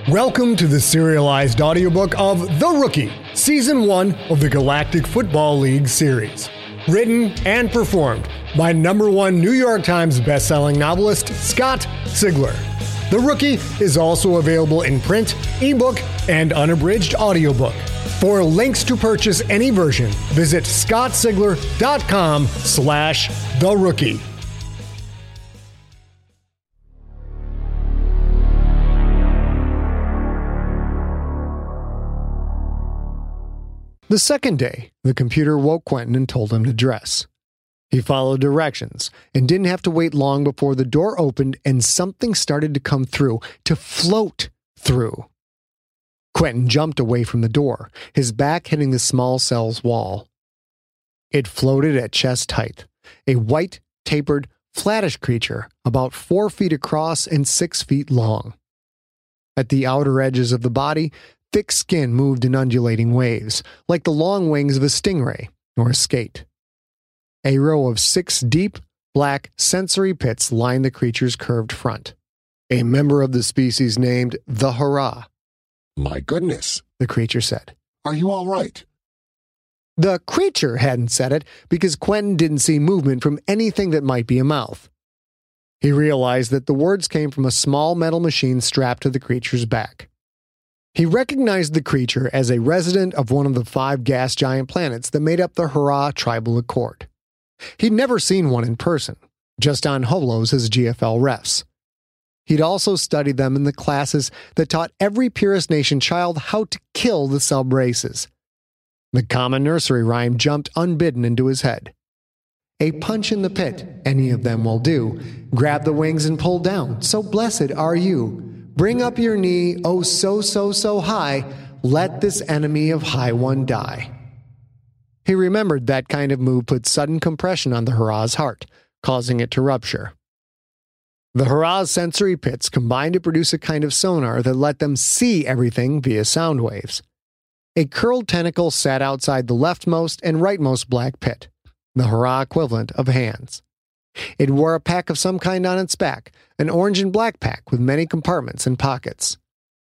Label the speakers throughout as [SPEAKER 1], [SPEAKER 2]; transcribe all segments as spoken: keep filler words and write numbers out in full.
[SPEAKER 1] Welcome to the serialized audiobook of The Rookie, Season one of the Galactic Football League series. Written and performed by number one New York Times bestselling novelist Scott Sigler. The Rookie is also available in print, ebook, and unabridged audiobook. For links to purchase any version, visit scottsigler.com slash The Rookie. The second day, the computer woke Quentin and told him to dress. He followed directions and didn't have to wait long before the door opened and something started to come through, to float through. Quentin jumped away from the door, his back hitting the small cell's wall. It floated at chest height, a white, tapered, flattish creature about four feet across and six feet long. At the outer edges of the body, thick skin moved in undulating waves, like the long wings of a stingray or a skate. A row of six deep, black, sensory pits lined the creature's curved front. A member of the species named the Hurrah.
[SPEAKER 2] "My goodness,"
[SPEAKER 1] the creature said.
[SPEAKER 2] "Are you all right?"
[SPEAKER 1] The creature hadn't said it because Quentin didn't see movement from anything that might be a mouth. He realized that the words came from a small metal machine strapped to the creature's back. He recognized the creature as a resident of one of the five gas giant planets that made up the Hurrah Tribal Accord. He'd never seen one in person, just on holos as G F L refs. He'd also studied them in the classes that taught every Purist Nation child how to kill the sub-races. The common nursery rhyme jumped unbidden into his head. A punch in the pit, any of them will do. Grab the wings and pull down, so blessed are you. Bring up your knee, oh so, so, so high. Let this enemy of high one die. He remembered that kind of move put sudden compression on the Hurrah's heart, causing it to rupture. The Hurrah's sensory pits combined to produce a kind of sonar that let them see everything via sound waves. A curled tentacle sat outside the leftmost and rightmost black pit, the Hurrah equivalent of hands. It wore a pack of some kind on its back, an orange and black pack with many compartments and pockets.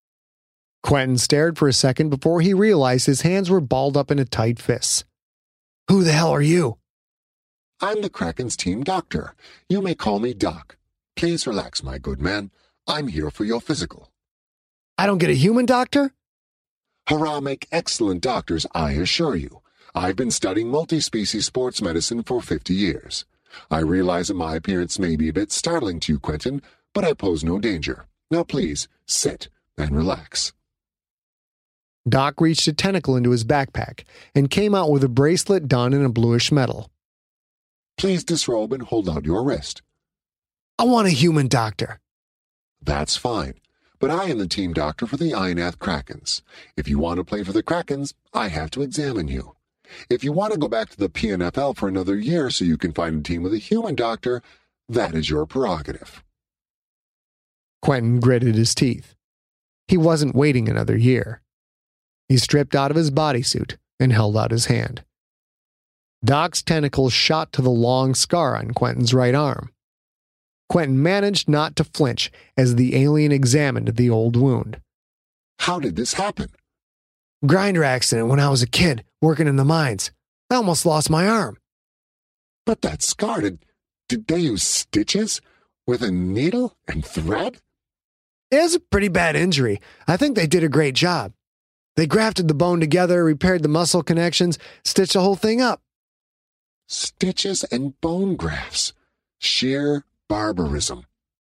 [SPEAKER 1] Quentin stared for a second before he realized his hands were balled up into tight fists. "Who the hell are you?"
[SPEAKER 2] "I'm the Kraken's team doctor. You may call me Doc. Please relax, my good man. I'm here for your physical."
[SPEAKER 1] "I don't get a human doctor?"
[SPEAKER 2] "Hurrah make excellent doctors, I assure you. I've been studying multi-species sports medicine for fifty years. I realize that my appearance may be a bit startling to you, Quentin, but I pose no danger. Now please, sit and relax."
[SPEAKER 1] Doc reached a tentacle into his backpack and came out with a bracelet done in a bluish metal.
[SPEAKER 2] "Please disrobe and hold out your wrist."
[SPEAKER 1] "I want a human doctor."
[SPEAKER 2] "That's fine, but I am the team doctor for the Ionath Krakens. If you want to play for the Krakens, I have to examine you. If you want to go back to the P N F L for another year so you can find a team with a human doctor, that is your prerogative."
[SPEAKER 1] Quentin gritted his teeth. He wasn't waiting another year. He stripped out of his bodysuit and held out his hand. Doc's tentacles shot to the long scar on Quentin's right arm. Quentin managed not to flinch as the alien examined the old wound.
[SPEAKER 2] "How did this happen?"
[SPEAKER 1] "Grinder accident when I was a kid, working in the mines. I almost lost my arm."
[SPEAKER 2] "But that scar, did, did they use stitches? With a needle and thread?"
[SPEAKER 1] "It was a pretty bad injury. I think they did a great job. They grafted the bone together, repaired the muscle connections, stitched the whole thing up."
[SPEAKER 2] "Stitches and bone grafts. Sheer barbarism."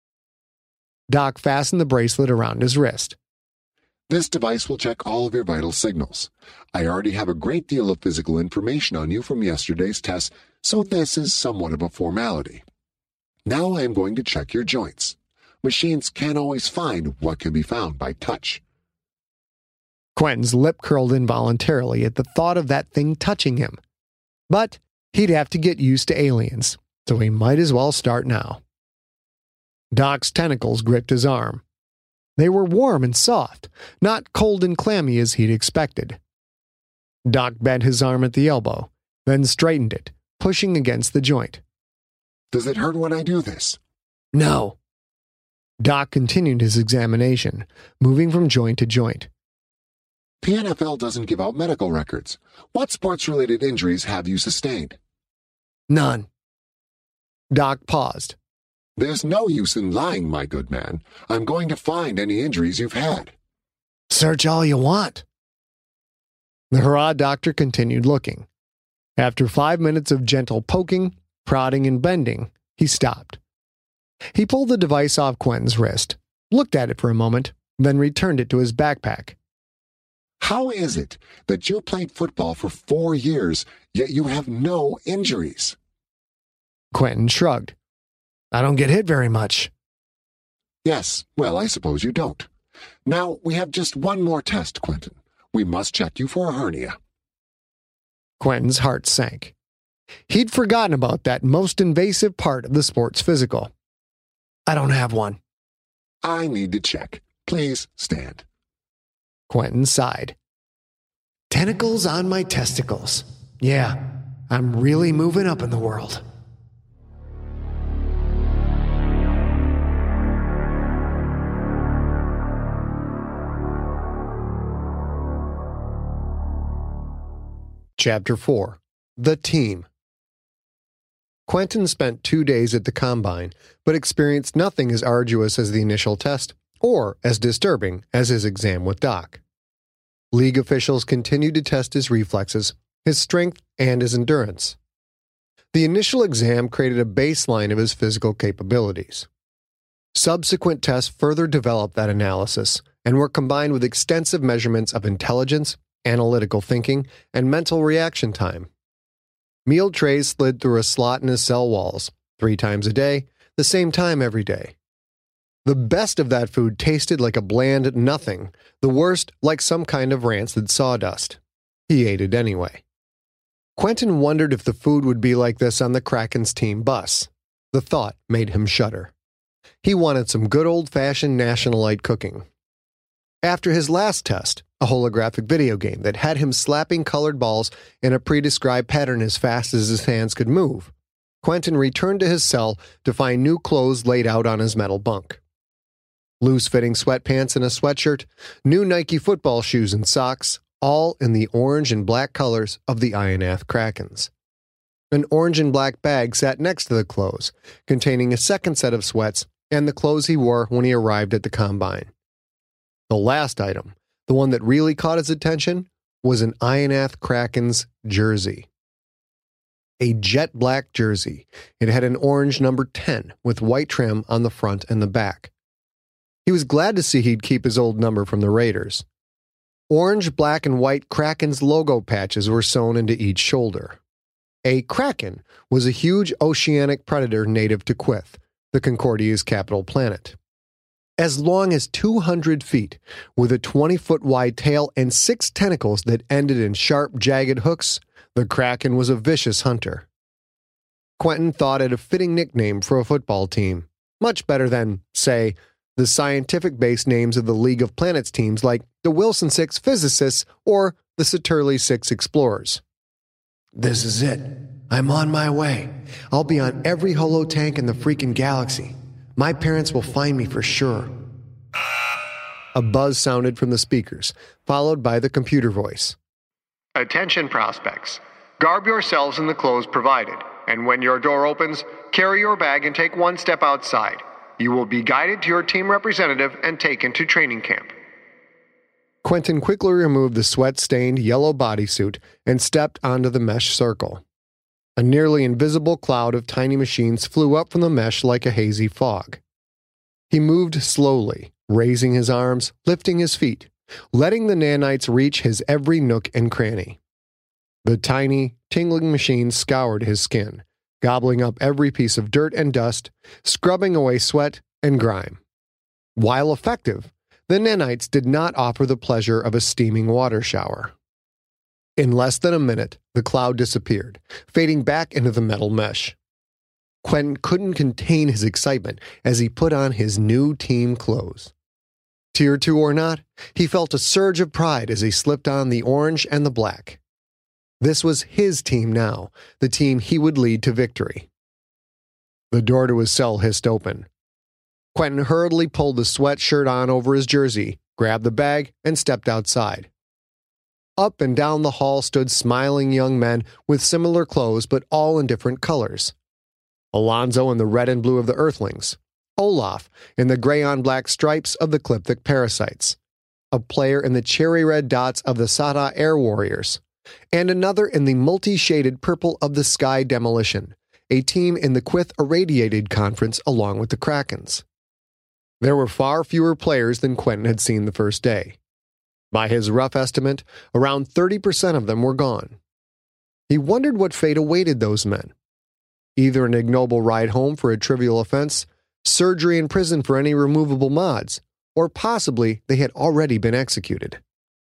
[SPEAKER 1] Doc fastened the bracelet around his wrist.
[SPEAKER 2] "This device will check all of your vital signals. I already have a great deal of physical information on you from yesterday's tests, so this is somewhat of a formality. Now I am going to check your joints. Machines can't always find what can be found by touch."
[SPEAKER 1] Quentin's lip curled involuntarily at the thought of that thing touching him. But he'd have to get used to aliens, so he might as well start now. Doc's tentacles gripped his arm. They were warm and soft, not cold and clammy as he'd expected. Doc bent his arm at the elbow, then straightened it, pushing against the joint.
[SPEAKER 2] "Does it hurt when I do this?"
[SPEAKER 1] "No." Doc continued his examination, moving from joint to joint.
[SPEAKER 2] The N F L doesn't give out medical records. What sports-related injuries have you sustained?
[SPEAKER 1] None. Doc paused.
[SPEAKER 2] There's no use in lying, my good man. I'm going to find any injuries you've had.
[SPEAKER 1] Search all you want. The hurrah doctor continued looking. After five minutes of gentle poking, prodding, and bending, he stopped. He pulled the device off Quentin's wrist, looked at it for a moment, then returned it to his backpack.
[SPEAKER 2] How is it that you played football for four years, yet you have no injuries?
[SPEAKER 1] Quentin shrugged. I don't get hit very much.
[SPEAKER 2] Yes, well, I suppose you don't. Now, we have just one more test, Quentin. We must check you for a hernia.
[SPEAKER 1] Quentin's heart sank. He'd forgotten about that most invasive part of the sports physical. I don't have one.
[SPEAKER 2] I need to check. Please stand.
[SPEAKER 1] Quentin sighed. Tentacles on my testicles. Yeah, I'm really moving up in the world. Chapter four. The Team. Quentin spent two days at the Combine, but experienced nothing as arduous as the initial test, or as disturbing as his exam with Doc. League officials continued to test his reflexes, his strength, and his endurance. The initial exam created a baseline of his physical capabilities. Subsequent tests further developed that analysis and were combined with extensive measurements of intelligence, analytical thinking, and mental reaction time. Meal trays slid through a slot in his cell walls, three times a day, the same time every day. The best of that food tasted like a bland nothing, the worst like some kind of rancid sawdust. He ate it anyway. Quentin wondered if the food would be like this on the Kraken's team bus. The thought made him shudder. He wanted some good old-fashioned Nationalite cooking. After his last test, a holographic video game that had him slapping colored balls in a pre-described pattern as fast as his hands could move, Quentin returned to his cell to find new clothes laid out on his metal bunk. Loose-fitting sweatpants and a sweatshirt, new Nike football shoes and socks, all in the orange and black colors of the Ionath Krakens. An orange and black bag sat next to the clothes, containing a second set of sweats and the clothes he wore when he arrived at the Combine. The last item, the one that really caught his attention, was an Ionath Kraken's jersey. A jet black jersey. It had an orange number ten with white trim on the front and the back. He was glad to see he'd keep his old number from the Raiders. Orange, black, and white Kraken's logo patches were sewn into each shoulder. A Kraken was a huge oceanic predator native to Quyth, the Concordia's capital planet. As long as two hundred feet, with a twenty-foot wide tail and six tentacles that ended in sharp, jagged hooks, the Kraken was a vicious hunter. Quentin thought it a fitting nickname for a football team, much better than, say, the scientific-based names of the League of Planets teams like the Wilson Six Physicists or the Saturli Six Explorers. This is it. I'm on my way. I'll be on every holotank in the freaking galaxy. My parents will find me for sure. A buzz sounded from the speakers, followed by the computer voice. Attention prospects. Garb yourselves in the clothes provided, and when your door opens, carry your bag and take one step outside. You will be guided to your team representative and taken to training camp. Quentin quickly removed the sweat-stained yellow bodysuit and stepped onto the mesh circle. A nearly invisible cloud of tiny machines flew up from the mesh like a hazy fog. He moved slowly, raising his arms, lifting his feet, letting the nanites reach his every nook and cranny. The tiny, tingling machines scoured his skin, gobbling up every piece of dirt and dust, scrubbing away sweat and grime. While effective, the nanites did not offer the pleasure of a steaming water shower. In less than a minute, the cloud disappeared, fading back into the metal mesh. Quentin couldn't contain his excitement as he put on his new team clothes. Tier two or not, he felt a surge of pride as he slipped on the orange and the black. This was his team now, the team he would lead to victory. The door to his cell hissed open. Quentin hurriedly pulled the sweatshirt on over his jersey, grabbed the bag, and stepped outside. Up and down the hall stood smiling young men with similar clothes but all in different colors. Alonzo in the red and blue of the Earthlings, Olaf in the gray-on-black stripes of the Clipthic Parasites, a player in the cherry-red dots of the Sata Air Warriors, and another in the multi-shaded purple of the Sky Demolition, a team in the Quyth Irradiated Conference along with the Krakens. There were far fewer players than Quentin had seen the first day. By his rough estimate, around thirty percent of them were gone. He wondered what fate awaited those men. Either an ignoble ride home for a trivial offense, surgery in prison for any removable mods, or possibly they had already been executed.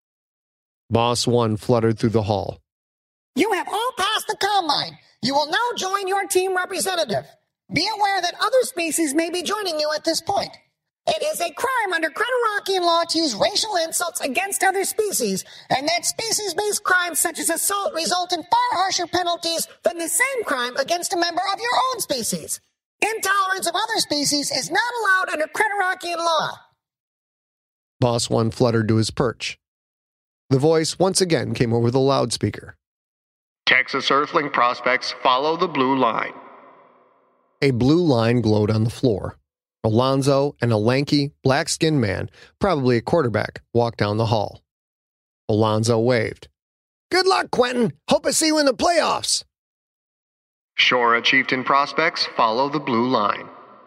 [SPEAKER 1] Boss One fluttered through the hall.
[SPEAKER 3] You have all passed the Combine. You will now join your team representative. Be aware that other species may be joining you at this point. It is a crime under Creterakian law to use racial insults against other species, and that species-based crimes such as assault result in far harsher penalties than the same crime against a member of your own species. Intolerance of other species is not allowed under Creterakian law.
[SPEAKER 1] Boss One fluttered to his perch. The voice once again came over the loudspeaker.
[SPEAKER 4] Texas Earthling prospects follow the blue line.
[SPEAKER 1] A blue line glowed on the floor. Alonzo and a lanky, black-skinned man, probably a quarterback, walked down the hall. Alonzo waved.
[SPEAKER 5] Good luck, Quentin. Hope I see you in the playoffs.
[SPEAKER 4] Shora Chieftain prospects follow the blue line.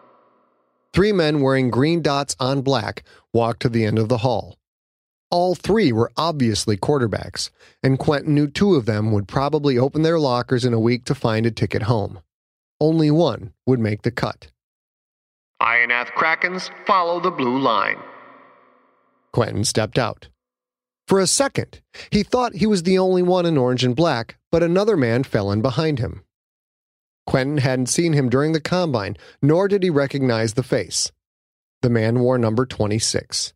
[SPEAKER 1] Three men wearing green dots on black walked to the end of the hall. All three were obviously quarterbacks, and Quentin knew two of them would probably open their lockers in a week to find a ticket home. Only one would make the cut.
[SPEAKER 4] Ionath Krakens follow the blue line.
[SPEAKER 1] Quentin stepped out. For a second, he thought he was the only one in orange and black, but another man fell in behind him. Quentin hadn't seen him during the Combine, nor did he recognize the face. The man wore number twenty-six.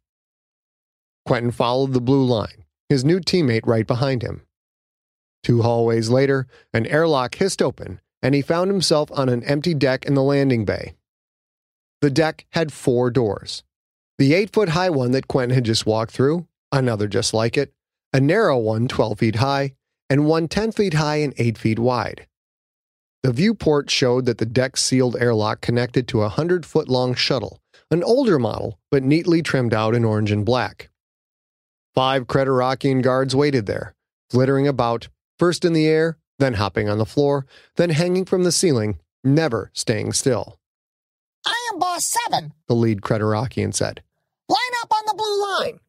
[SPEAKER 1] Quentin followed the blue line, his new teammate right behind him. Two hallways later, an airlock hissed open, and he found himself on an empty deck in the landing bay. The deck had four doors. The eight-foot-high one that Quentin had just walked through, another just like it, a narrow one twelve feet high, and one ten feet high and eight feet wide. The viewport showed that the deck-sealed airlock connected to a one hundred foot long shuttle, an older model, but neatly trimmed out in orange and black. Five Creterakian guards waited there, flittering about, first in the air, then hopping on the floor, then hanging from the ceiling, never staying still.
[SPEAKER 3] I am Boss Seven,
[SPEAKER 1] the lead Creterakian said.
[SPEAKER 3] Line up on the blue line.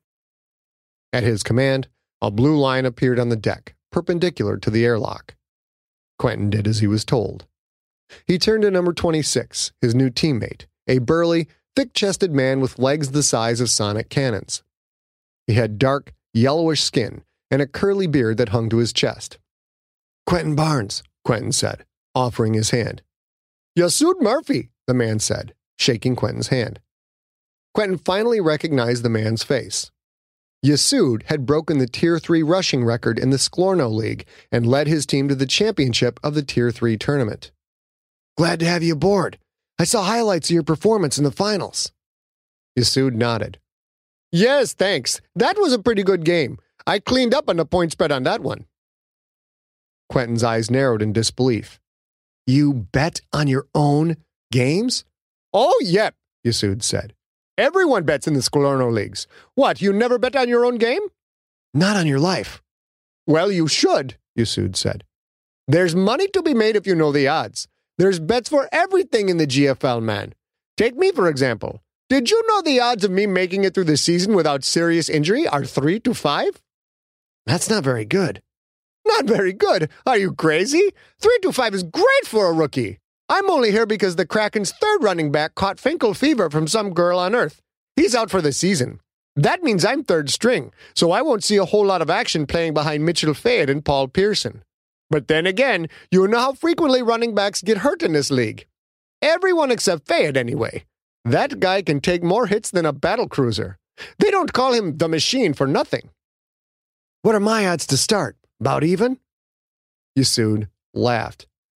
[SPEAKER 1] At his command, a blue line appeared on the deck, perpendicular to the airlock. Quentin did as he was told. He turned to number twenty-six, his new teammate, a burly, thick-chested man with legs the size of sonic cannons. He had dark, yellowish skin and a curly beard that hung to his chest.
[SPEAKER 5] Quentin Barnes,
[SPEAKER 1] Quentin said, offering his hand. Yasud Murphy, the man said, shaking Quentin's hand. Quentin finally recognized the man's face. Yasud had broken the Tier three rushing record in the Sklorno League and led his team to the championship of the Tier three tournament.
[SPEAKER 5] Glad to have you aboard. I saw highlights of your performance in the finals.
[SPEAKER 1] Yasud nodded. Yes, thanks. That was a pretty good game. I cleaned up on the point spread on that one. Quentin's eyes narrowed in disbelief.
[SPEAKER 5] You bet on your own games?
[SPEAKER 1] Oh, yep, Yasud said. Everyone bets in the Sklorno Leagues. What, you never bet on your own game?
[SPEAKER 5] Not on your life.
[SPEAKER 1] Well, you should, Yasud said. There's money to be made if you know the odds. There's bets for everything in the G F L, man. Take me, for example. Did you know the odds of me making it through the season without serious injury are three to five?
[SPEAKER 5] That's not very good.
[SPEAKER 1] Not very good? Are you crazy? Three to five is great for a rookie. I'm only here because the Kraken's third running back caught Finkel fever from some girl on Earth. He's out for the season. That means I'm third string, so I won't see a whole lot of action playing behind Mitchell Fayed and Paul Pearson. But then again, you know how frequently running backs get hurt in this league. Everyone except Fayed, anyway. That guy can take more hits than a battle cruiser. They don't call him the Machine for nothing.
[SPEAKER 5] What are my odds to start? About even?
[SPEAKER 1] Yasud laughed.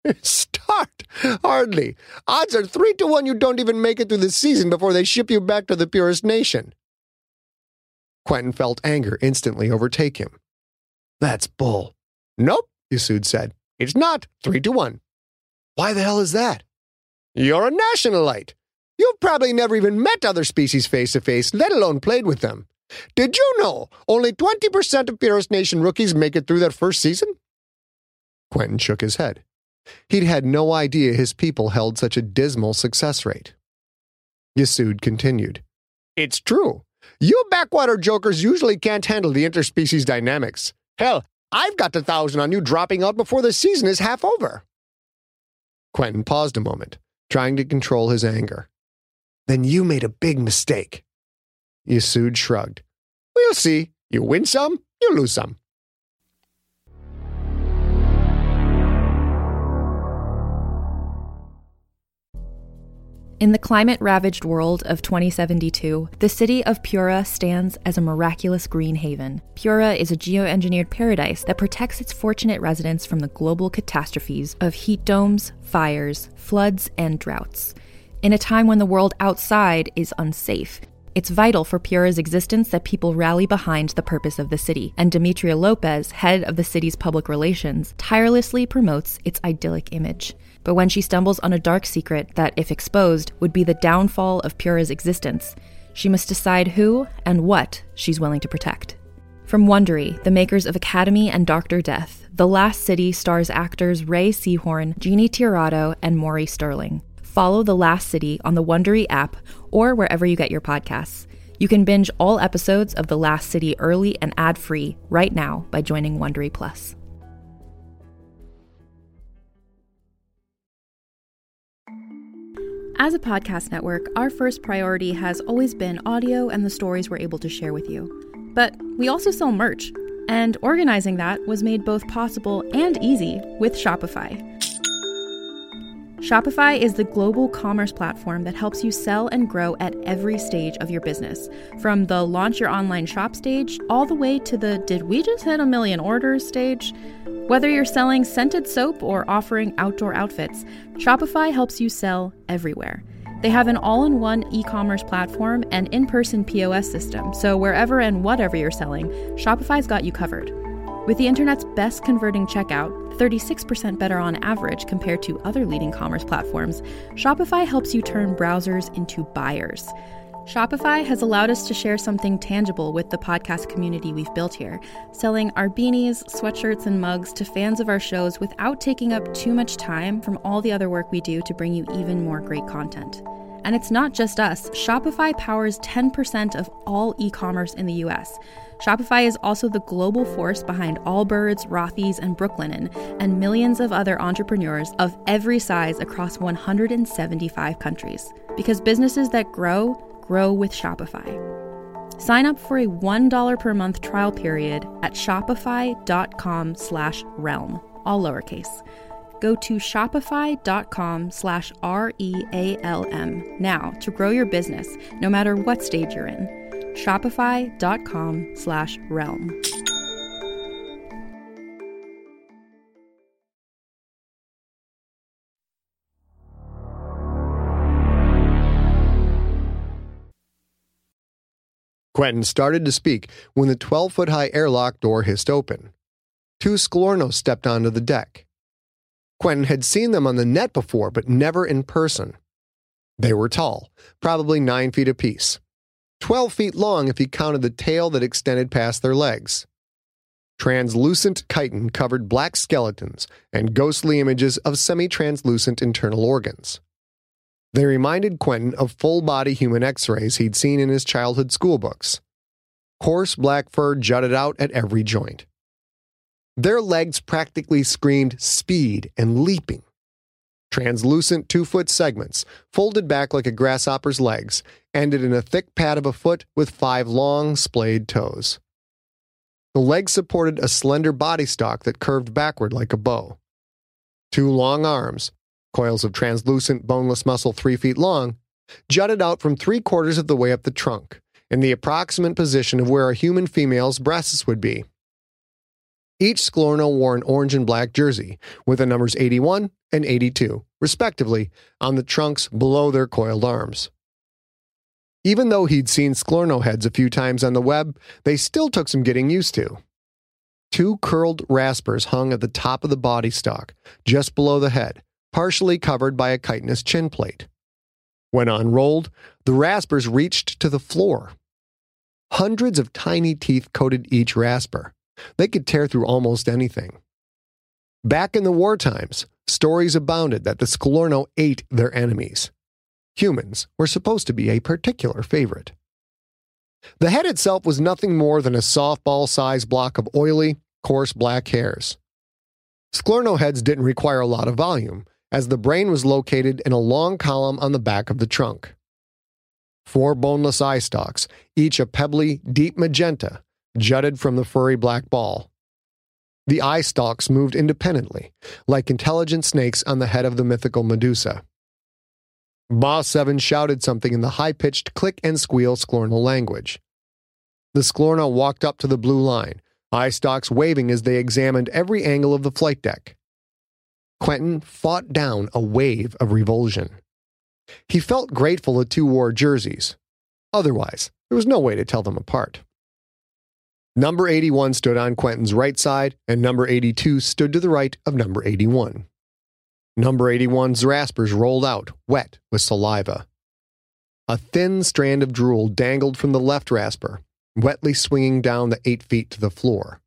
[SPEAKER 1] Start? Hardly. Odds are three to one you don't even make it through the season before they ship you back to the purest nation. Quentin felt anger instantly overtake him. That's bull. Nope, Yasud said. It's not. Three to one.
[SPEAKER 5] Why the hell is that?
[SPEAKER 1] You're a nationalite. You've probably never even met other species face to face, let alone played with them. Did you know only twenty percent of Purist Nation rookies make it through their first season? Quentin shook his head. He'd had no idea his people held such a dismal success rate. Yasud continued. It's true. You backwater jokers usually can't handle the interspecies dynamics. Hell, I've got a thousand on you dropping out before the season is half over. Quentin paused a moment, trying to control his anger. Then you made a big mistake. Yasud shrugged. We'll see. You win some, you lose some.
[SPEAKER 6] In the climate-ravaged world of twenty seventy-two, the city of Pura stands as a miraculous green haven. Pura is a geoengineered paradise that protects its fortunate residents from the global catastrophes of heat domes, fires, floods, and droughts. In a time when the world outside is unsafe, it's vital for Pura's existence that people rally behind the purpose of the city, and Demetria Lopez, head of the city's public relations, tirelessly promotes its idyllic image. But when she stumbles on a dark secret that, if exposed, would be the downfall of Pura's existence, she must decide who and what she's willing to protect. From Wondery, the makers of Academy and Doctor Death, The Last City stars actors Ray Seahorn, Jeannie Tirado, and Maury Sterling. Follow The Last City on the Wondery app or wherever you get your podcasts. You can binge all episodes of The Last City early and ad-free right now by joining Wondery Plus. As a podcast network, our first priority has always been audio and the stories we're able to share with you. But we also sell merch, and organizing that was made both possible and easy with Shopify. Shopify is the global commerce platform that helps you sell and grow at every stage of your business, from the launch your online shop stage all the way to the did we just hit a million orders stage. Whether you're selling scented soap or offering outdoor outfits, Shopify helps you sell everywhere. They have an all-in-one e-commerce platform and in-person P O S system, so wherever and whatever you're selling, Shopify's got you covered. With the internet's best converting checkout, thirty-six percent better on average compared to other leading commerce platforms, Shopify helps you turn browsers into buyers. Shopify has allowed us to share something tangible with the podcast community we've built here, selling our beanies, sweatshirts, and mugs to fans of our shows without taking up too much time from all the other work we do to bring you even more great content. And it's not just us. Shopify powers ten percent of all e-commerce in the U S. Shopify is also the global force behind Allbirds, Rothy's, and Brooklinen, and millions of other entrepreneurs of every size across one hundred seventy-five countries. Because businesses that grow, grow with Shopify. Sign up for a one dollar per month trial period at shopify.com slash realm, all lowercase. Go to shopify.com slash R-E-A-L-M now to grow your business, no matter what stage you're in. Shopify.com slash realm.
[SPEAKER 1] Quentin started to speak when the twelve-foot-high airlock door hissed open. Two Sklornos stepped onto the deck. Quentin had seen them on the net before, but never in person. They were tall, probably nine feet apiece. Twelve feet long if he counted the tail that extended past their legs. Translucent chitin covered black skeletons and ghostly images of semi-translucent internal organs. They reminded Quentin of full-body human x-rays he'd seen in his childhood schoolbooks. Coarse black fur jutted out at every joint. Their legs practically screamed speed and leaping. Translucent two-foot segments, folded back like a grasshopper's legs, ended in a thick pad of a foot with five long, splayed toes. The legs supported a slender body stalk that curved backward like a bow. Two long arms, coils of translucent, boneless muscle three feet long, jutted out from three-quarters of the way up the trunk, in the approximate position of where a human female's breasts would be. Each Sklorno wore an orange and black jersey, with the numbers eighty-one and eighty-two, respectively, on the trunks below their coiled arms. Even though he'd seen Sklorno heads a few times on the web, they still took some getting used to. Two curled raspers hung at the top of the body stalk, just below the head, partially covered by a chitinous chin plate. When unrolled, the raspers reached to the floor. Hundreds of tiny teeth coated each rasper. They could tear through almost anything. Back in the war times, stories abounded that the Sklorno ate their enemies. Humans were supposed to be a particular favorite. The head itself was nothing more than a softball-sized block of oily, coarse black hairs. Sklorno heads didn't require a lot of volume, as the brain was located in a long column on the back of the trunk. Four boneless eye stalks, each a pebbly, deep magenta, jutted from the furry black ball. The eye stalks moved independently, like intelligent snakes on the head of the mythical Medusa. Boss seven shouted something in the high-pitched click and squeal Sklorno language. The Sklorno walked up to the blue line, eye stalks waving as they examined every angle of the flight deck. Quentin fought down a wave of revulsion. He felt grateful the two wore jerseys. Otherwise, there was no way to tell them apart. Number eighty-one stood on Quentin's right side, and number eighty-two stood to the right of number eighty-one. Number eighty-one's raspers rolled out, wet with saliva. A thin strand of drool dangled from the left rasper, wetly swinging down the eight feet to the floor.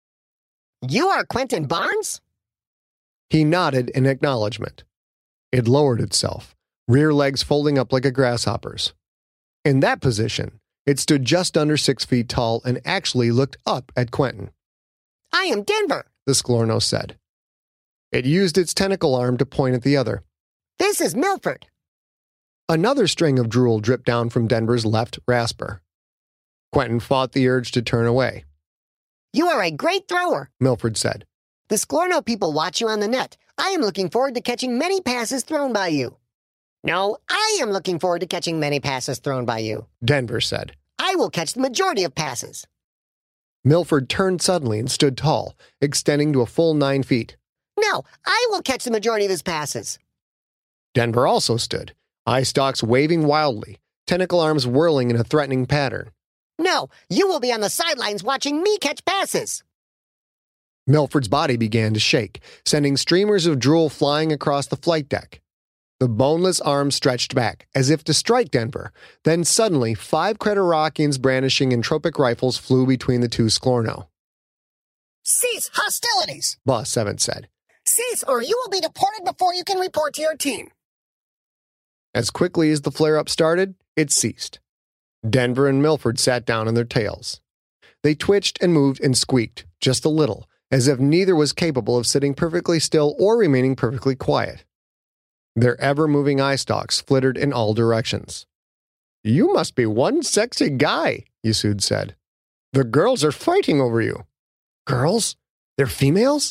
[SPEAKER 3] You are Quentin Barnes?
[SPEAKER 1] He nodded in acknowledgement. It lowered itself, rear legs folding up like a grasshopper's. In that position, it stood just under six feet tall and actually looked up at Quentin.
[SPEAKER 3] I am Denver,
[SPEAKER 1] the Sklorno said. It used its tentacle arm to point at the other.
[SPEAKER 3] This is Milford.
[SPEAKER 1] Another string of drool dripped down from Denver's left rasper. Quentin fought the urge to turn away.
[SPEAKER 3] You are a great thrower,
[SPEAKER 1] Milford said.
[SPEAKER 3] The Sklorno people watch you on the net. I am looking forward to catching many passes thrown by you. No, I am looking forward to catching many passes thrown by you,
[SPEAKER 1] Denver said.
[SPEAKER 3] I will catch the majority of passes.
[SPEAKER 1] Milford turned suddenly and stood tall, extending to a full nine feet.
[SPEAKER 3] No, I will catch the majority of his passes.
[SPEAKER 1] Denver also stood, eye stalks waving wildly, tentacle arms whirling in a threatening pattern.
[SPEAKER 3] No, you will be on the sidelines watching me catch passes.
[SPEAKER 1] Milford's body began to shake, sending streamers of drool flying across the flight deck. The boneless arm stretched back, as if to strike Denver. Then suddenly, five Creterakians brandishing entropic rifles flew between the two Sklorno.
[SPEAKER 3] Cease hostilities,
[SPEAKER 1] Boss seven said.
[SPEAKER 3] Cease, or you will be deported before you can report to your team.
[SPEAKER 1] As quickly as the flare-up started, it ceased. Denver and Milford sat down on their tails. They twitched and moved and squeaked, just a little, as if neither was capable of sitting perfectly still or remaining perfectly quiet. Their ever-moving eye stalks flittered in all directions. You must be one sexy guy, Yasud said. The girls are fighting over you. Girls? They're females?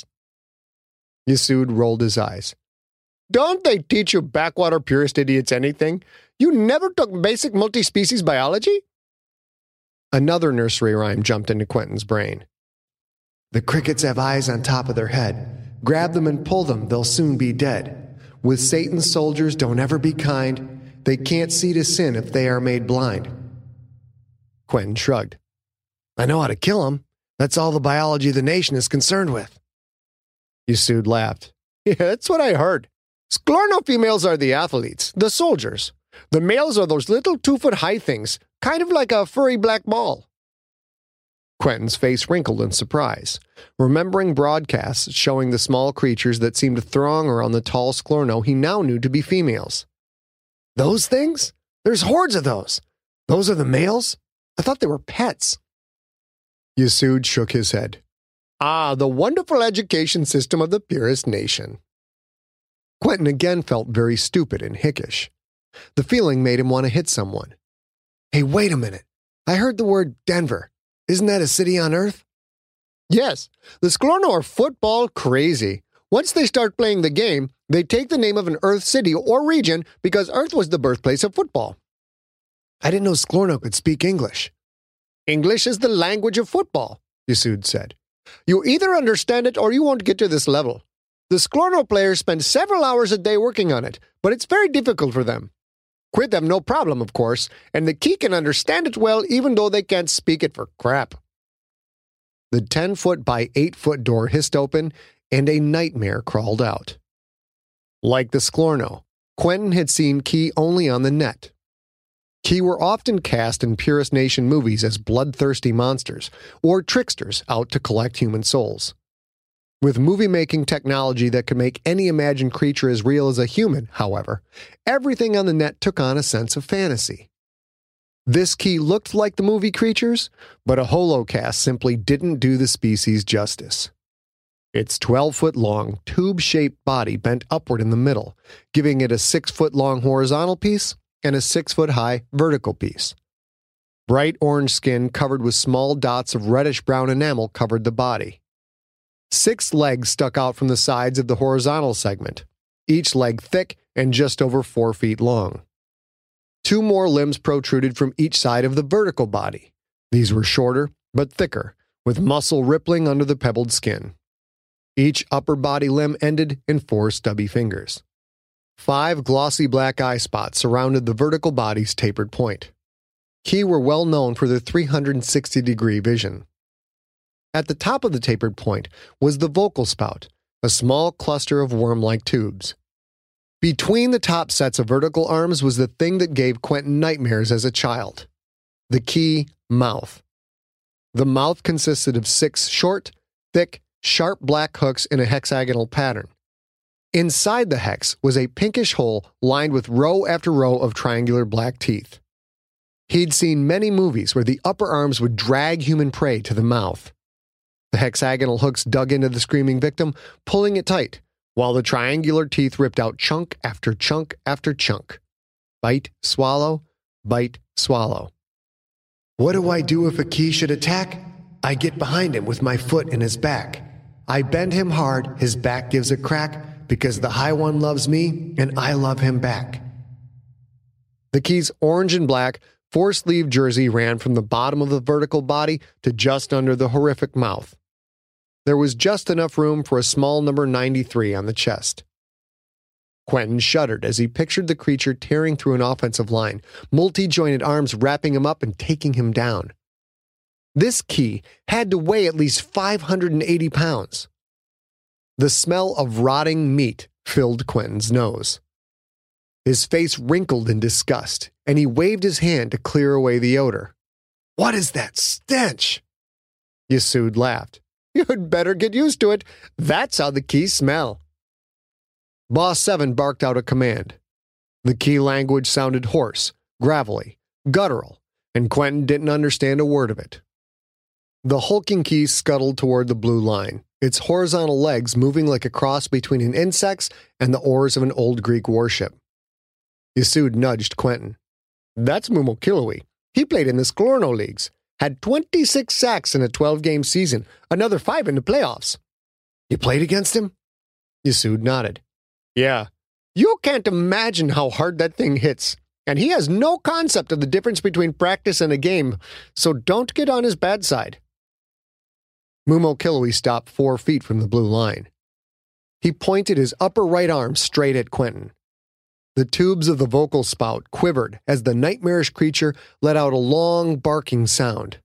[SPEAKER 1] Yasud rolled his eyes. Don't they teach you backwater purist idiots anything? You never took basic multi-species biology? Another nursery rhyme jumped into Quentin's brain. The crickets have eyes on top of their head. Grab them and pull them, they'll soon be dead. With Satan's soldiers, don't ever be kind. They can't see to sin if they are made blind. Quentin shrugged. I know how to kill them. That's all the biology of the nation is concerned with. Yasud laughed. Yeah, that's what I heard. Sklorno females are the athletes, the soldiers. The males are those little two-foot-high things, kind of like a furry black ball. Quentin's face wrinkled in surprise, remembering broadcasts showing the small creatures that seemed to throng around the tall Sklorno he now knew to be females. Those things? There's hordes of those. Those are the males? I thought they were pets. Yasud shook his head. Ah, the wonderful education system of the purest nation. Quentin again felt very stupid and hickish. The feeling made him want to hit someone. Hey, wait a minute. I heard the word Denver. Isn't that a city on Earth? Yes, the Sklorno are football crazy. Once they start playing the game, they take the name of an Earth city or region because Earth was the birthplace of football. I didn't know Sklorno could speak English. English is the language of football, Yasud said. You either understand it or you won't get to this level. The Sklorno players spend several hours a day working on it, but it's very difficult for them. Quid have no problem, of course, and the key can understand it well even though they can't speak it for crap. The ten-foot by eight-foot door hissed open, and a nightmare crawled out. Like the Sklorno, Quentin had seen Key only on the net. Key were often cast in Purist Nation movies as bloodthirsty monsters, or tricksters out to collect human souls. With movie-making technology that could make any imagined creature as real as a human, however, everything on the net took on a sense of fantasy. This Key looked like the movie creatures, but a holocast simply didn't do the species justice. Its twelve-foot-long, tube-shaped body bent upward in the middle, giving it a six-foot-long horizontal piece and a six-foot-high vertical piece. Bright orange skin covered with small dots of reddish-brown enamel covered the body. Six legs stuck out from the sides of the horizontal segment, each leg thick and just over four feet long. Two more limbs protruded from each side of the vertical body. These were shorter, but thicker, with muscle rippling under the pebbled skin. Each upper body limb ended in four stubby fingers. Five glossy black eye spots surrounded the vertical body's tapered point. Key were well known for their three hundred sixty degree vision. At the top of the tapered point was the vocal spout, a small cluster of worm-like tubes. Between the top sets of vertical arms was the thing that gave Quentin nightmares as a child: the Key mouth. The mouth consisted of six short, thick, sharp black hooks in a hexagonal pattern. Inside the hex was a pinkish hole lined with row after row of triangular black teeth. He'd seen many movies where the upper arms would drag human prey to the mouth. The hexagonal hooks dug into the screaming victim, pulling it tight, while the triangular teeth ripped out chunk after chunk after chunk. Bite, swallow, bite, swallow.
[SPEAKER 5] What do I do if a Key should attack? I get behind him with my foot in his back. I bend him hard, his back gives a crack, because the High One loves me, and I love him back.
[SPEAKER 1] The Key's orange and black, four-sleeve jersey ran from the bottom of the vertical body to just under the horrific mouth. There was just enough room for a small number ninety-three on the chest. Quentin shuddered as he pictured the creature tearing through an offensive line, multi-jointed arms wrapping him up and taking him down. This Key had to weigh at least five hundred eighty pounds. The smell of rotting meat filled Quentin's nose. His face wrinkled in disgust, and he waved his hand to clear away the odor.
[SPEAKER 5] What is that stench?
[SPEAKER 1] Yasud laughed. You'd better get used to it. That's how the Keys smell. Boss Seven barked out a command. The Key language sounded hoarse, gravelly, guttural, and Quentin didn't understand a word of it. The hulking Key scuttled toward the blue line, its horizontal legs moving like a cross between an insect's and the oars of an old Greek warship. Yasud nudged Quentin. That's Mumo Kilowee. He played in the Sklorno leagues. Had twenty-six sacks in a twelve-game season, another five in the playoffs.
[SPEAKER 5] You played against him?
[SPEAKER 1] Yasud nodded. Yeah. You can't imagine how hard that thing hits, and he has no concept of the difference between practice and a game, so don't get on his bad side. Mumo Kilowee stopped four feet from the blue line. He pointed his upper right arm straight at Quentin. The tubes of the vocal spout quivered as the nightmarish creature let out a long, barking sound.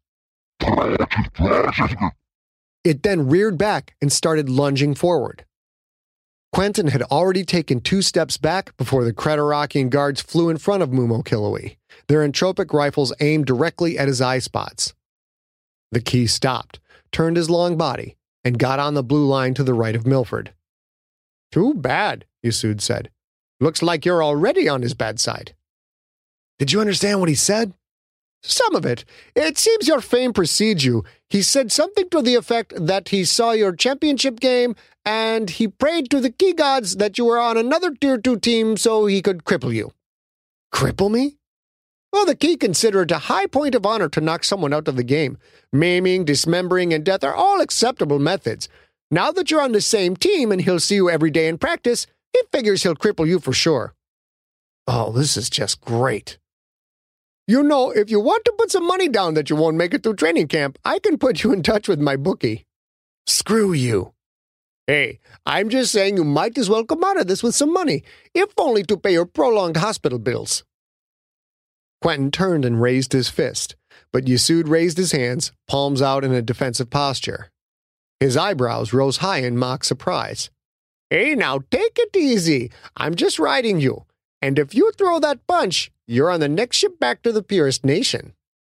[SPEAKER 1] It then reared back and started lunging forward. Quentin had already taken two steps back before the Creterakian guards flew in front of Mumo Kilowee, their entropic rifles aimed directly at his eye spots. The Key stopped, turned his long body, and got on the blue line to the right of Milford. Too bad, Yasud said. Looks like you're already on his bad side.
[SPEAKER 5] Did you understand what he said?
[SPEAKER 1] Some of it. It seems your fame precedes you. He said something to the effect that he saw your championship game, and he prayed to the Key gods that you were on another Tier two team so he could cripple you.
[SPEAKER 5] Cripple me?
[SPEAKER 1] Well, the Key consider it a high point of honor to knock someone out of the game. Maiming, dismembering, and death are all acceptable methods. Now that you're on the same team and he'll see you every day in practice, he figures he'll cripple you for sure.
[SPEAKER 5] Oh, this is just great.
[SPEAKER 1] You know, if you want to put some money down that you won't make it through training camp, I can put you in touch with my bookie.
[SPEAKER 5] Screw you.
[SPEAKER 1] Hey, I'm just saying you might as well come out of this with some money, if only to pay your prolonged hospital bills. Quentin turned and raised his fist, but Yasud raised his hands, palms out in a defensive posture. His eyebrows rose high in mock surprise. Hey, now take it easy. I'm just riding you. And if you throw that punch, you're on the next ship back to the Purist Nation.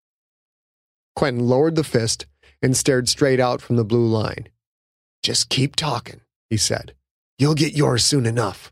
[SPEAKER 1] Quentin lowered the fist and stared straight out from the blue line. Just keep talking, he said. You'll get yours soon enough.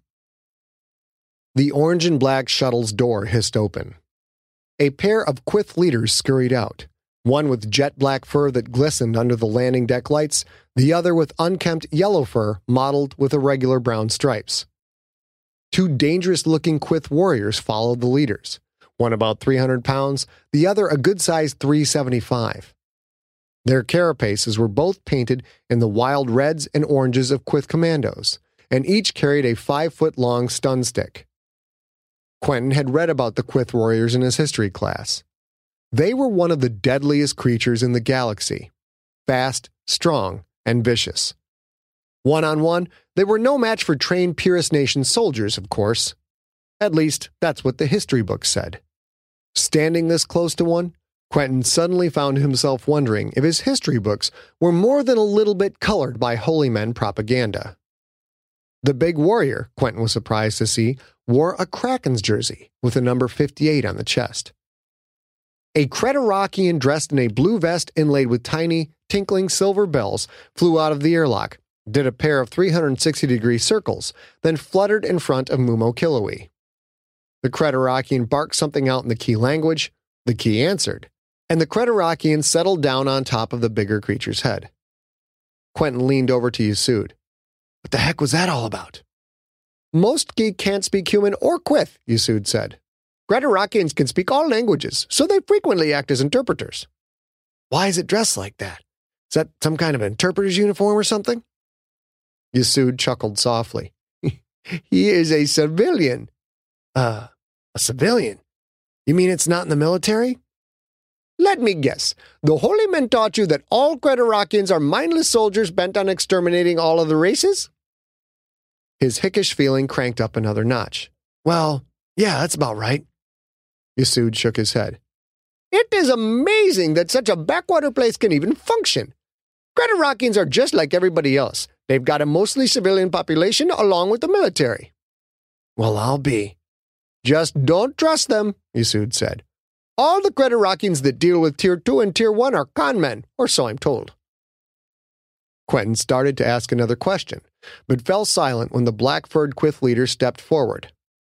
[SPEAKER 1] The orange and black shuttle's door hissed open. A pair of Quyth leaders scurried out, one with jet black fur that glistened under the landing deck lights, the other with unkempt yellow fur mottled with irregular brown stripes. Two dangerous-looking Quyth warriors followed the leaders, one about three hundred pounds, the other a good-sized three seventy-five. Their carapaces were both painted in the wild reds and oranges of Quyth commandos, and each carried a five-foot-long stun stick. Quentin had read about the Quyth warriors in his history class. They were one of the deadliest creatures in the galaxy, fast, strong, and vicious. One-on-one, they were no match for trained Purist Nation soldiers, of course. At least, that's what the history books said. Standing this close to one, Quentin suddenly found himself wondering if his history books were more than a little bit colored by holy men propaganda. The big warrior, Quentin was surprised to see, wore a Kraken's jersey with a number fifty-eight on the chest. A Creterakian dressed in a blue vest inlaid with tiny, tinkling silver bells flew out of the airlock, did a pair of three hundred sixty degree circles, then fluttered in front of Mumo Killowy. The Creterakian barked something out in the key language, the key answered, and the Creterakian settled down on top of the bigger creature's head. Quentin leaned over to Yasud. What the heck was that all about? Most geek can't speak human or Quyth, Yasud said. Creterakians can speak all languages, so they frequently act as interpreters. Why is it dressed like that? Is that some kind of interpreter's uniform or something? Yasud chuckled softly. He is a civilian. Uh, a civilian? You mean it's not in the military? Let me guess. The holy men taught you that all Creterakians are mindless soldiers bent on exterminating all of the races? His hickish feeling cranked up another notch. Well, yeah, that's about right. Yasud shook his head. It is amazing that such a backwater place can even function. Creterakians are just like everybody else. They've got a mostly civilian population along with the military. Well, I'll be. Just don't trust them, Yasud said. All the Creterakians that deal with Tier two and Tier one are con men, or so I'm told. Quentin started to ask another question, but fell silent when the black-furred Quyth leader stepped forward.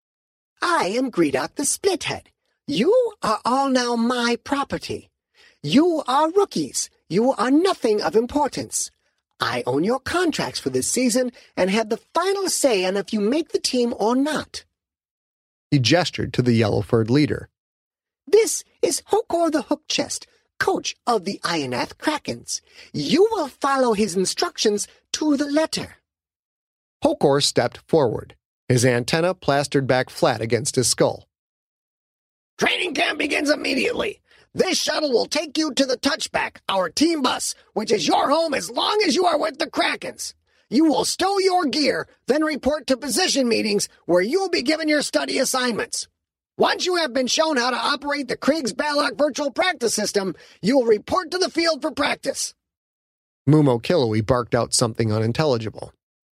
[SPEAKER 3] I am Gredok the Splithead. You are all now my property. You are rookies. You are nothing of importance. I own your contracts for this season and have the final say on if you make the team or not.
[SPEAKER 1] He gestured to the yellow-furred leader.
[SPEAKER 3] This is Hokor the Hookchest, coach of the Ionath Krakens. You will follow his instructions to the letter.
[SPEAKER 1] Hokor stepped forward, his antenna plastered back flat against his skull.
[SPEAKER 3] Training camp begins immediately. This shuttle will take you to the Touchback, our team bus, which is your home as long as you are with the Krakens. You will stow your gear, then report to position meetings where you will be given your study assignments. Once you have been shown how to operate the Kriegs Balok virtual practice system, you will report to the field for practice.
[SPEAKER 1] Mumo Killowy barked out something unintelligible.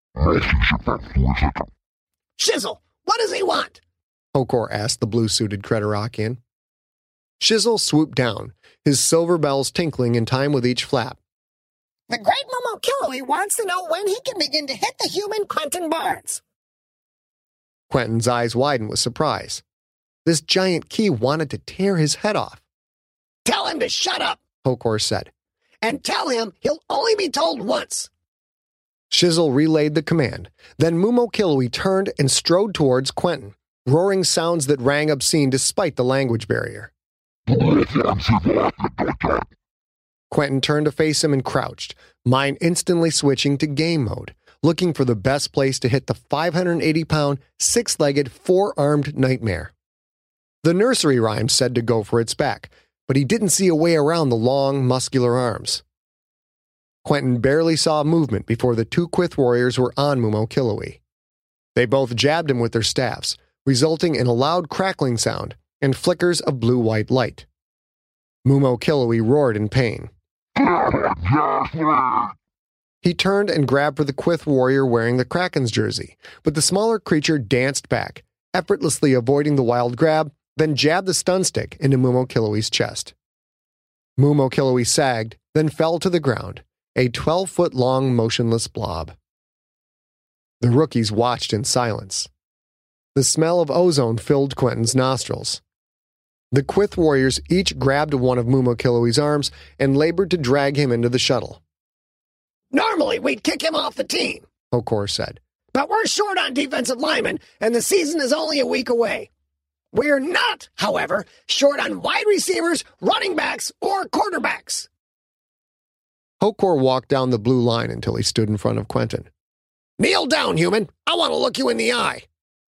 [SPEAKER 3] Shizzle, what does he want?
[SPEAKER 1] Hokor asked the blue-suited Creterakian. Shizzle swooped down, his silver bells tinkling in time with each flap.
[SPEAKER 3] The great Mumo Killowy wants to know when he can begin to hit the human Quentin Barnes.
[SPEAKER 1] Quentin's eyes widened with surprise. This giant key wanted to tear his head off.
[SPEAKER 3] Tell him to shut up,
[SPEAKER 1] Hokor said.
[SPEAKER 3] And tell him he'll only be told once.
[SPEAKER 1] Shizzle relayed the command. Then Mumo Killowy turned and strode towards Quentin, roaring sounds that rang obscene despite the language barrier. Quentin turned to face him and crouched, mind instantly switching to game mode, looking for the best place to hit the five hundred eighty pound, six-legged, four-armed nightmare. The nursery rhyme said to go for its back, but he didn't see a way around the long, muscular arms. Quentin barely saw movement before the two Quyth warriors were on Mumo Killooy. They both jabbed him with their staffs, resulting in a loud crackling sound and flickers of blue-white light. Mumo Killooy roared in pain. He turned and grabbed for the Quyth warrior wearing the Kraken's jersey, but the smaller creature danced back, effortlessly avoiding the wild grab, then jabbed the stun stick into Mumo Killooy's chest. Mumo Killooy sagged, then fell to the ground, a twelve-foot-long motionless blob. The rookies watched in silence. The smell of ozone filled Quentin's nostrils. The Quyth warriors each grabbed one of Mumo Killooy's arms and labored to drag him into the shuttle.
[SPEAKER 3] Normally, we'd kick him off the team,
[SPEAKER 1] Hokor said.
[SPEAKER 3] But we're short on defensive linemen, and the season is only a week away. We're not, however, short on wide receivers, running backs, or quarterbacks.
[SPEAKER 1] Hokor walked down the blue line until he stood in front of Quentin.
[SPEAKER 3] Kneel down, human. I want to look you in the eye.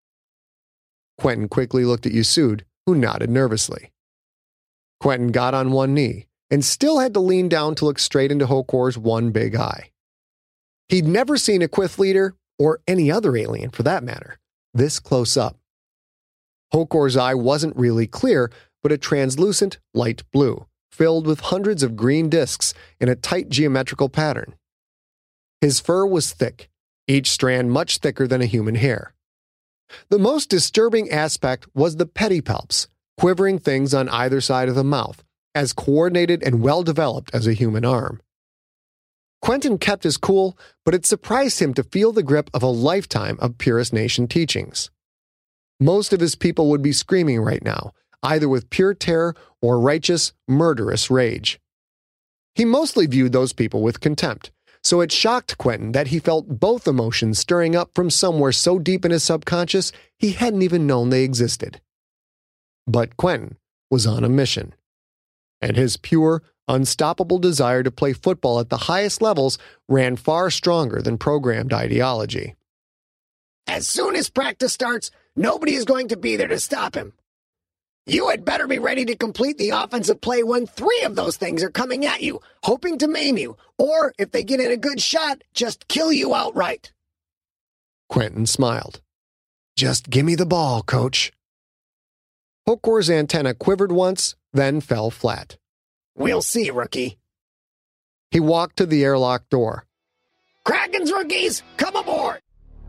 [SPEAKER 1] Quentin quickly looked at Yesud, who nodded nervously. Quentin got on one knee and still had to lean down to look straight into Hokor's one big eye. He'd never seen a Quyth leader, or any other alien for that matter, this close up. Hokor's eye wasn't really clear, but a translucent light blue, filled with hundreds of green discs in a tight geometrical pattern. His fur was thick, each strand much thicker than a human hair. The most disturbing aspect was the pedipalps, quivering things on either side of the mouth, as coordinated and well-developed as a human arm. Quentin kept his cool, but it surprised him to feel the grip of a lifetime of Purist Nation teachings. Most of his people would be screaming right now, either with pure terror or righteous, murderous rage. He mostly viewed those people with contempt, so it shocked Quentin that he felt both emotions stirring up from somewhere so deep in his subconscious he hadn't even known they existed. But Quentin was on a mission, and his pure, unstoppable desire to play football at the highest levels ran far stronger than programmed ideology.
[SPEAKER 3] As soon as practice starts, nobody is going to be there to stop him. You had better be ready to complete the offensive play when three of those things are coming at you, hoping to maim you, or if they get in a good shot, just kill you outright.
[SPEAKER 1] Quentin smiled. Just give me the ball, coach. Hokor's antenna quivered once, then fell flat.
[SPEAKER 3] We'll see, rookie.
[SPEAKER 1] He walked to the airlock door.
[SPEAKER 3] Kraken's rookies, come aboard!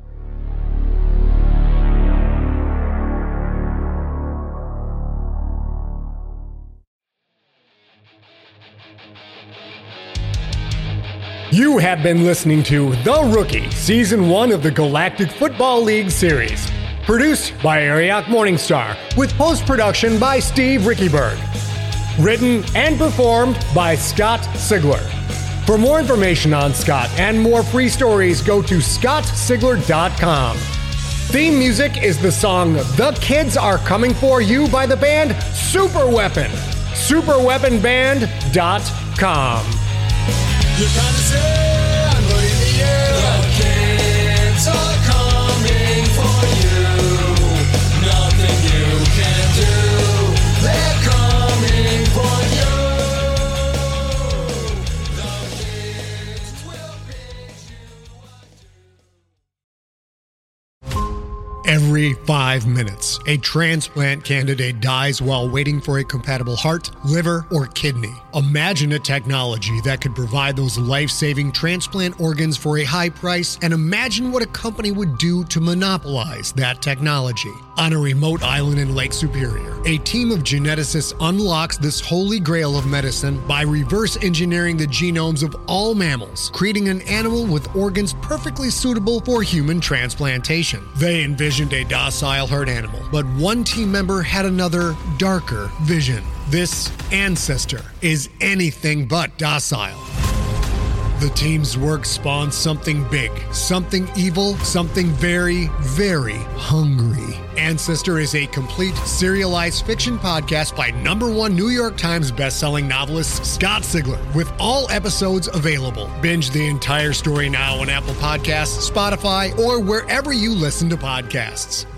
[SPEAKER 7] You have been listening to The Rookie, Season one of the Galactic Football League series. Produced by Ariok Morningstar, with post-production by Steve Rickyberg. Written and performed by Scott Sigler. For more information on Scott and more free stories, go to scott sigler dot com. Theme music is the song The Kids Are Coming For You by the band Super Weapon. super weapon band dot com.
[SPEAKER 8] You're trying to say I'm putting the air. The kids are coming for you. Nothing you can do. They're coming for you. The kids will pick you up.
[SPEAKER 7] Every five minutes, a transplant candidate dies while waiting for a compatible heart, liver, or kidney. Imagine a technology that could provide those life-saving transplant organs for a high price, and imagine what a company would do to monopolize that technology. On a remote island in Lake Superior, a team of geneticists unlocks this holy grail of medicine by reverse engineering the genomes of all mammals, creating an animal with organs perfectly suitable for human transplantation. They envisioned a docile herd animal, but one team member had another, darker vision. This ancestor is anything but docile. The team's work spawned something big, something evil, something very, very hungry. Ancestor is a complete serialized fiction podcast by number one New York Times bestselling novelist Scott Sigler, with all episodes available. Binge the entire story now on Apple Podcasts, Spotify, or wherever you listen to podcasts.